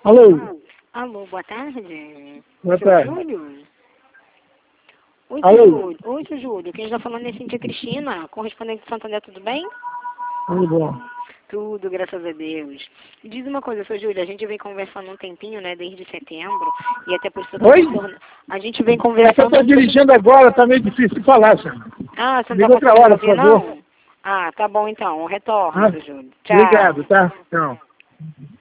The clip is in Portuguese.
Alô? Alô, boa tarde. Boa Seu tarde. Júlio? Oi, Alô? seu Júlio. Oi, seu Júlio. Quem está falando é Cintia Cristina, correspondente de Santander, tudo bem? Tudo bom. Tudo, graças a Deus. Diz uma coisa, seu Júlio, a gente vem conversando um tempinho, né, desde setembro, e até por isso eu tô Oi? retornando. A gente vem É que eu conversando... estou dirigindo agora, tá meio difícil de falar, senhor. Ah, você não Liga está outra conseguindo hora, por ouvir, favor. não? Ah, tá bom então. Retorno, Ah, seu Júlio. Tchau. obrigado, tá? Tchau.